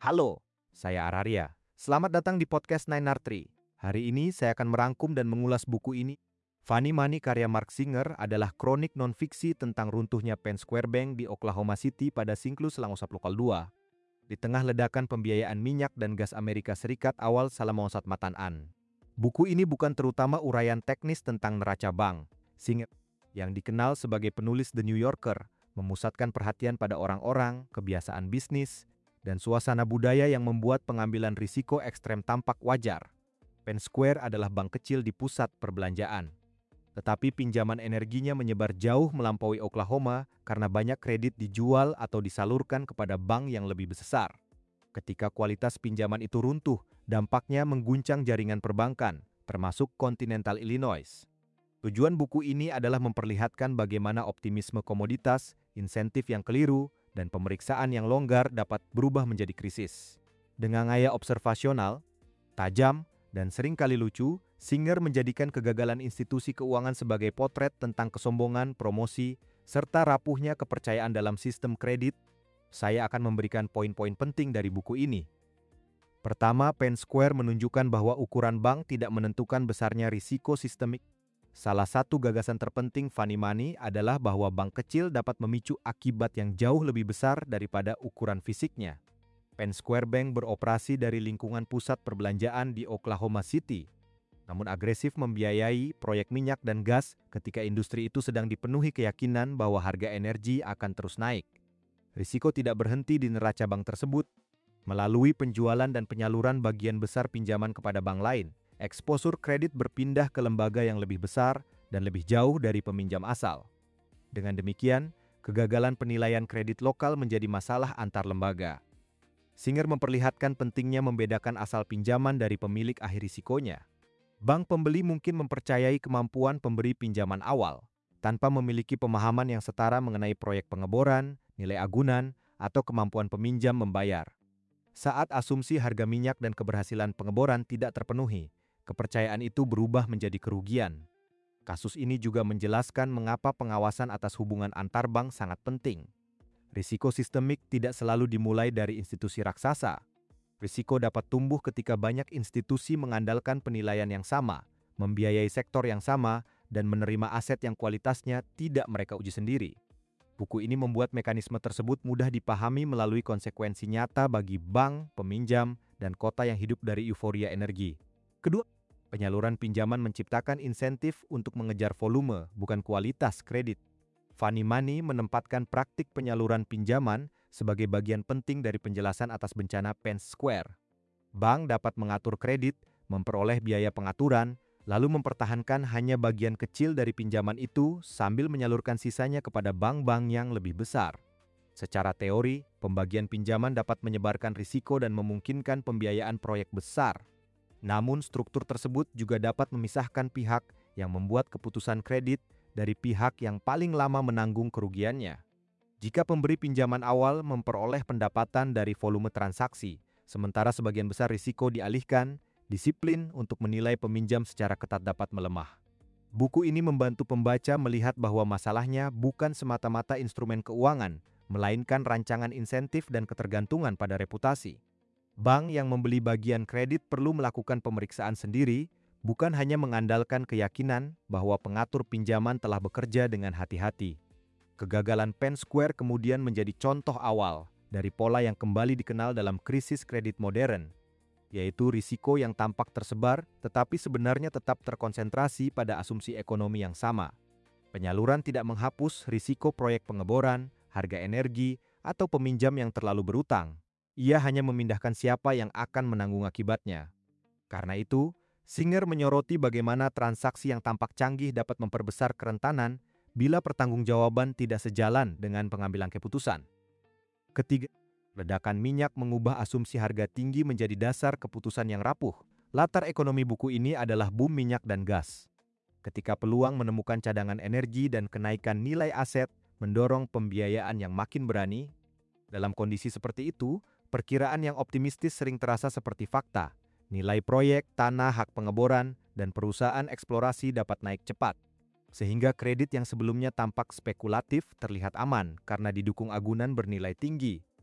Halo, saya Araria. Selamat datang di podcast Nine Tree. Hari ini saya akan merangkum dan mengulas buku ini. Funny Money karya Mark Singer adalah kronik non-fiksi tentang runtuhnya Penn Square Bank di Oklahoma City pada Siklus Selangosap Lokal 2. Di tengah ledakan pembiayaan minyak dan gas Amerika Serikat awal Salamonsat Mataan. Buku ini bukan terutama uraian teknis tentang neraca bank. Singer, yang dikenal sebagai penulis The New Yorker, memusatkan perhatian pada orang-orang, kebiasaan bisnis, dan suasana budaya yang membuat pengambilan risiko ekstrem tampak wajar. Penn Square adalah bank kecil di pusat perbelanjaan. Tetapi pinjaman energinya menyebar jauh melampaui Oklahoma karena banyak kredit dijual atau disalurkan kepada bank yang lebih besar. Ketika kualitas pinjaman itu runtuh, dampaknya mengguncang jaringan perbankan, termasuk Continental Illinois. Tujuan buku ini adalah memperlihatkan bagaimana optimisme komoditas, insentif yang keliru, dan pemeriksaan yang longgar dapat berubah menjadi krisis. Dengan gaya observasional, tajam, dan seringkali lucu, Singer menjadikan kegagalan institusi keuangan sebagai potret tentang kesombongan, promosi, serta rapuhnya kepercayaan dalam sistem kredit. Saya akan memberikan poin-poin penting dari buku ini. Pertama, Penn Square menunjukkan bahwa ukuran bank tidak menentukan besarnya risiko sistemik. Salah satu gagasan terpenting Funny Money adalah bahwa bank kecil dapat memicu akibat yang jauh lebih besar daripada ukuran fisiknya. Penn Square Bank beroperasi dari lingkungan pusat perbelanjaan di Oklahoma City, namun agresif membiayai proyek minyak dan gas ketika industri itu sedang dipenuhi keyakinan bahwa harga energi akan terus naik. Risiko tidak berhenti di neraca bank tersebut. Melalui penjualan dan penyaluran bagian besar pinjaman kepada bank lain, eksposur kredit berpindah ke lembaga yang lebih besar dan lebih jauh dari peminjam asal. Dengan demikian, kegagalan penilaian kredit lokal menjadi masalah antar lembaga. Singer memperlihatkan pentingnya membedakan asal pinjaman dari pemilik akhir risikonya. Bank pembeli mungkin mempercayai kemampuan pemberi pinjaman awal, tanpa memiliki pemahaman yang setara mengenai proyek pengeboran, nilai agunan, atau kemampuan peminjam membayar. Saat asumsi harga minyak dan keberhasilan pengeboran tidak terpenuhi, kepercayaan itu berubah menjadi kerugian. Kasus ini juga menjelaskan mengapa pengawasan atas hubungan antar bank sangat penting. Risiko sistemik tidak selalu dimulai dari institusi raksasa. Risiko dapat tumbuh ketika banyak institusi mengandalkan penilaian yang sama, membiayai sektor yang sama, dan menerima aset yang kualitasnya tidak mereka uji sendiri. Buku ini membuat mekanisme tersebut mudah dipahami melalui konsekuensi nyata bagi bank, peminjam, dan kota yang hidup dari euforia energi. Kedua, penyaluran pinjaman menciptakan insentif untuk mengejar volume, bukan kualitas kredit. Funny Money menempatkan praktik penyaluran pinjaman sebagai bagian penting dari penjelasan atas bencana Penn Square. Bank dapat mengatur kredit, memperoleh biaya pengaturan, lalu mempertahankan hanya bagian kecil dari pinjaman itu sambil menyalurkan sisanya kepada bank-bank yang lebih besar. Secara teori, pembagian pinjaman dapat menyebarkan risiko dan memungkinkan pembiayaan proyek besar. Namun struktur tersebut juga dapat memisahkan pihak yang membuat keputusan kredit dari pihak yang paling lama menanggung kerugiannya. Jika pemberi pinjaman awal memperoleh pendapatan dari volume transaksi, sementara sebagian besar risiko dialihkan, disiplin untuk menilai peminjam secara ketat dapat melemah. Buku ini membantu pembaca melihat bahwa masalahnya bukan semata-mata instrumen keuangan, melainkan rancangan insentif dan ketergantungan pada reputasi. Bank yang membeli bagian kredit perlu melakukan pemeriksaan sendiri, bukan hanya mengandalkan keyakinan bahwa pengatur pinjaman telah bekerja dengan hati-hati. Kegagalan Penn Square kemudian menjadi contoh awal dari pola yang kembali dikenal dalam krisis kredit modern, yaitu risiko yang tampak tersebar tetapi sebenarnya tetap terkonsentrasi pada asumsi ekonomi yang sama. Penyaluran tidak menghapus risiko proyek pengeboran, harga energi, atau peminjam yang terlalu berutang. Ia hanya memindahkan siapa yang akan menanggung akibatnya. Karena itu, Singer menyoroti bagaimana transaksi yang tampak canggih dapat memperbesar kerentanan bila pertanggungjawaban tidak sejalan dengan pengambilan keputusan. Ketiga, ledakan minyak mengubah asumsi harga tinggi menjadi dasar keputusan yang rapuh. Latar ekonomi buku ini adalah boom minyak dan gas. Ketika peluang menemukan cadangan energi dan kenaikan nilai aset mendorong pembiayaan yang makin berani, dalam kondisi seperti itu, perkiraan yang optimistis sering terasa seperti fakta. Nilai proyek, tanah, hak pengeboran, dan perusahaan eksplorasi dapat naik cepat. Sehingga kredit yang sebelumnya tampak spekulatif terlihat aman karena didukung agunan bernilai tinggi.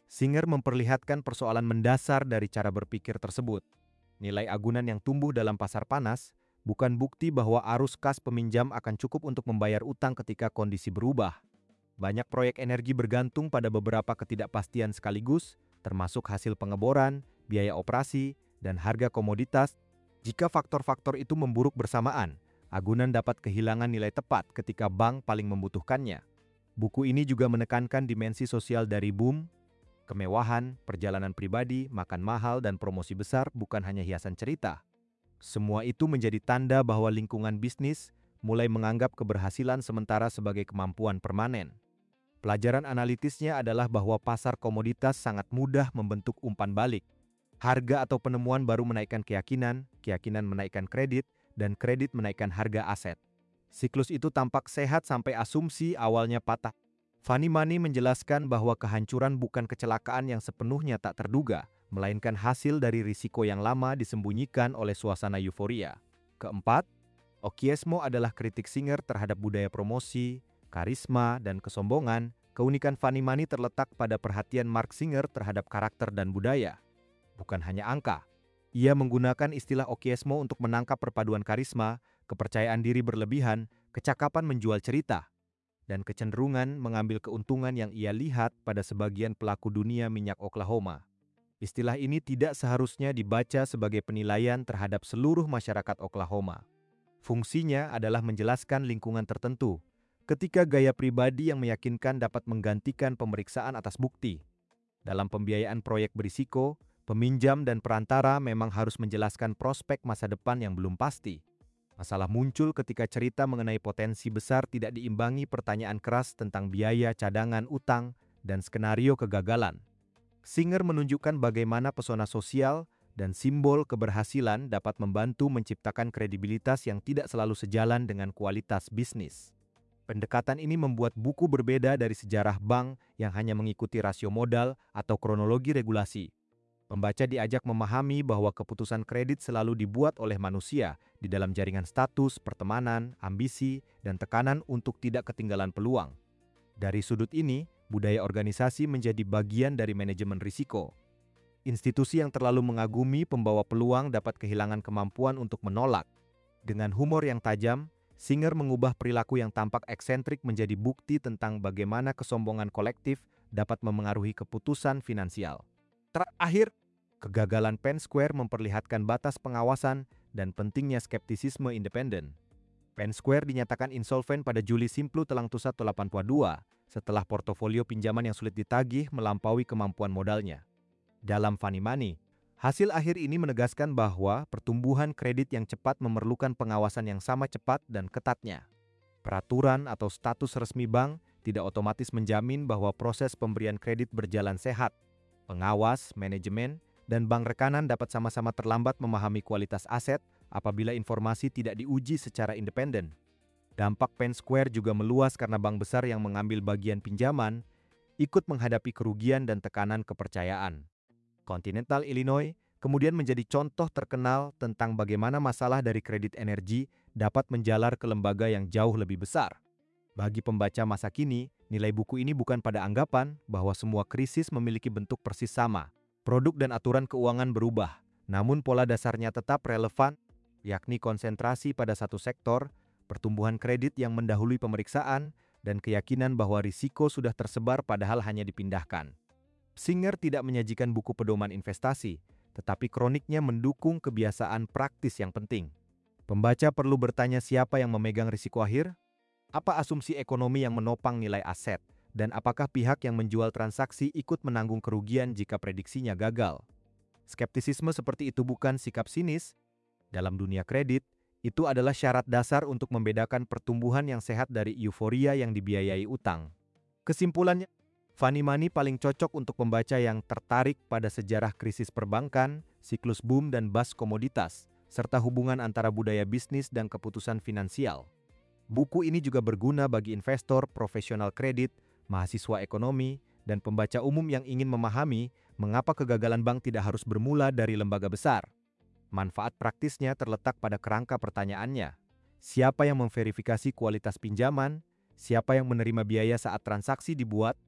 Singer memperlihatkan persoalan mendasar dari cara berpikir tersebut. Nilai agunan yang tumbuh dalam pasar panas bukan bukti bahwa arus kas peminjam akan cukup untuk membayar utang ketika kondisi berubah. Banyak proyek energi bergantung pada beberapa ketidakpastian sekaligus, termasuk hasil pengeboran, biaya operasi, dan harga komoditas. Jika faktor-faktor itu memburuk bersamaan, agunan dapat kehilangan nilai tepat ketika bank paling membutuhkannya. Buku ini juga menekankan dimensi sosial dari boom, kemewahan, perjalanan pribadi, makan mahal, dan promosi besar bukan hanya hiasan cerita. Semua itu menjadi tanda bahwa lingkungan bisnis mulai menganggap keberhasilan sementara sebagai kemampuan permanen. Pelajaran analitisnya adalah bahwa pasar komoditas sangat mudah membentuk umpan balik. Harga atau penemuan baru menaikkan keyakinan, keyakinan menaikkan kredit, dan kredit menaikkan harga aset. Siklus itu tampak sehat sampai asumsi awalnya patah. Fanny Money menjelaskan bahwa kehancuran bukan kecelakaan yang sepenuhnya tak terduga, melainkan hasil dari risiko yang lama disembunyikan oleh suasana euforia. Keempat, Okiesmo adalah kritik Singer terhadap budaya promosi, karisma, dan kesombongan. Keunikan Fanny Money terletak pada perhatian Mark Singer terhadap karakter dan budaya. Bukan hanya angka. Ia menggunakan istilah Okiesmo untuk menangkap perpaduan karisma, kepercayaan diri berlebihan, kecakapan menjual cerita, dan kecenderungan mengambil keuntungan yang ia lihat pada sebagian pelaku dunia minyak Oklahoma. Istilah ini tidak seharusnya dibaca sebagai penilaian terhadap seluruh masyarakat Oklahoma. Fungsinya adalah menjelaskan lingkungan tertentu, ketika gaya pribadi yang meyakinkan dapat menggantikan pemeriksaan atas bukti. Dalam pembiayaan proyek berisiko, peminjam dan perantara memang harus menjelaskan prospek masa depan yang belum pasti. Masalah muncul ketika cerita mengenai potensi besar tidak diimbangi pertanyaan keras tentang biaya cadangan utang dan skenario kegagalan. Singer menunjukkan bagaimana pesona sosial dan simbol keberhasilan dapat membantu menciptakan kredibilitas yang tidak selalu sejalan dengan kualitas bisnis. Pendekatan ini membuat buku berbeda dari sejarah bank yang hanya mengikuti rasio modal atau kronologi regulasi. Pembaca diajak memahami bahwa keputusan kredit selalu dibuat oleh manusia di dalam jaringan status, pertemanan, ambisi, dan tekanan untuk tidak ketinggalan peluang. Dari sudut ini, budaya organisasi menjadi bagian dari manajemen risiko. Institusi yang terlalu mengagumi pembawa peluang dapat kehilangan kemampuan untuk menolak. Dengan humor yang tajam, Singer mengubah perilaku yang tampak eksentrik menjadi bukti tentang bagaimana kesombongan kolektif dapat memengaruhi keputusan finansial. Terakhir, kegagalan Penn Square memperlihatkan batas pengawasan dan pentingnya skeptisisme independen. Penn Square dinyatakan insolven pada Juli Simplu Telang Tusat 82 setelah portofolio pinjaman yang sulit ditagih melampaui kemampuan modalnya. Dalam Fanny Money, hasil akhir ini menegaskan bahwa pertumbuhan kredit yang cepat memerlukan pengawasan yang sama cepat dan ketatnya. Peraturan atau status resmi bank tidak otomatis menjamin bahwa proses pemberian kredit berjalan sehat. Pengawas, manajemen, dan bank rekanan dapat sama-sama terlambat memahami kualitas aset apabila informasi tidak diuji secara independen. Dampak Penn Square juga meluas karena bank besar yang mengambil bagian pinjaman ikut menghadapi kerugian dan tekanan kepercayaan. Continental Illinois kemudian menjadi contoh terkenal tentang bagaimana masalah dari kredit energi dapat menjalar ke lembaga yang jauh lebih besar. Bagi pembaca masa kini, nilai buku ini bukan pada anggapan bahwa semua krisis memiliki bentuk persis sama. Produk dan aturan keuangan berubah, namun pola dasarnya tetap relevan, yakni konsentrasi pada satu sektor, pertumbuhan kredit yang mendahului pemeriksaan, dan keyakinan bahwa risiko sudah tersebar padahal hanya dipindahkan. Singer tidak menyajikan buku pedoman investasi, tetapi kroniknya mendukung kebiasaan praktis yang penting. Pembaca perlu bertanya siapa yang memegang risiko akhir, apa asumsi ekonomi yang menopang nilai aset, dan apakah pihak yang menjual transaksi ikut menanggung kerugian jika prediksinya gagal. Skeptisisme seperti itu bukan sikap sinis. Dalam dunia kredit, itu adalah syarat dasar untuk membedakan pertumbuhan yang sehat dari euforia yang dibiayai utang. Kesimpulannya, Fanny Money paling cocok untuk pembaca yang tertarik pada sejarah krisis perbankan, siklus boom dan bust komoditas, serta hubungan antara budaya bisnis dan keputusan finansial. Buku ini juga berguna bagi investor, profesional kredit, mahasiswa ekonomi, dan pembaca umum yang ingin memahami mengapa kegagalan bank tidak harus bermula dari lembaga besar. Manfaat praktisnya terletak pada kerangka pertanyaannya. Siapa yang memverifikasi kualitas pinjaman? Siapa yang menerima biaya saat transaksi dibuat?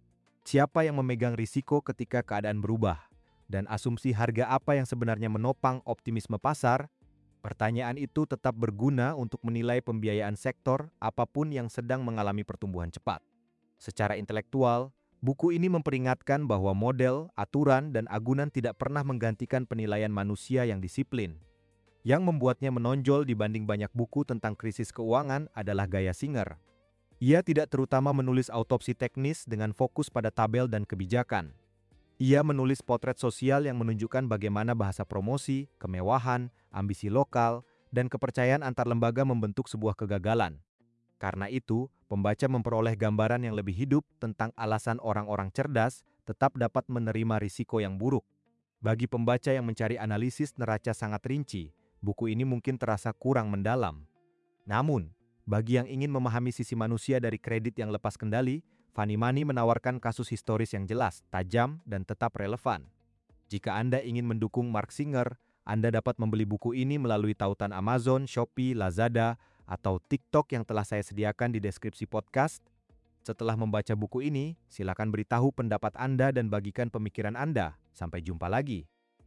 Siapa yang memegang risiko ketika keadaan berubah? Dan asumsi harga apa yang sebenarnya menopang optimisme pasar? Pertanyaan itu tetap berguna untuk menilai pembiayaan sektor apapun yang sedang mengalami pertumbuhan cepat. Secara intelektual, buku ini memperingatkan bahwa model, aturan, dan agunan tidak pernah menggantikan penilaian manusia yang disiplin. Yang membuatnya menonjol dibanding banyak buku tentang krisis keuangan adalah gaya Singer. Ia tidak terutama menulis autopsi teknis dengan fokus pada tabel dan kebijakan. Ia menulis potret sosial yang menunjukkan bagaimana bahasa promosi, kemewahan, ambisi lokal, dan kepercayaan antar lembaga membentuk sebuah kegagalan. Karena itu, pembaca memperoleh gambaran yang lebih hidup tentang alasan orang-orang cerdas tetap dapat menerima risiko yang buruk. Bagi pembaca yang mencari analisis neraca sangat rinci, buku ini mungkin terasa kurang mendalam. Namun, bagi yang ingin memahami sisi manusia dari kredit yang lepas kendali, Fannie Money menawarkan kasus historis yang jelas, tajam, dan tetap relevan. Jika Anda ingin mendukung Mark Singer, Anda dapat membeli buku ini melalui tautan Amazon, Shopee, Lazada, atau TikTok yang telah saya sediakan di deskripsi podcast. Setelah membaca buku ini, silakan beritahu pendapat Anda dan bagikan pemikiran Anda. Sampai jumpa lagi.